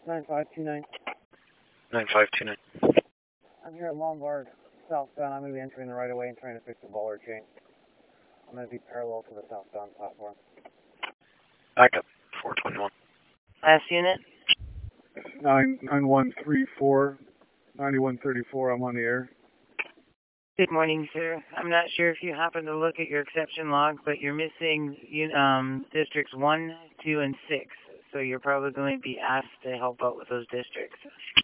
9529. 9529. I'm here at Lombard, southbound. I'm going to be entering the right of way and trying to fix the bollard chain. I'm going to be parallel to the southbound platform. Back up. 421. Last unit? 9134, 9134. I'm on the air. Good morning, sir. I'm not sure if you happen to look at your exception log, but you're missing districts 1, 2, and 6. So you're probably going to be asked to help out with those districts.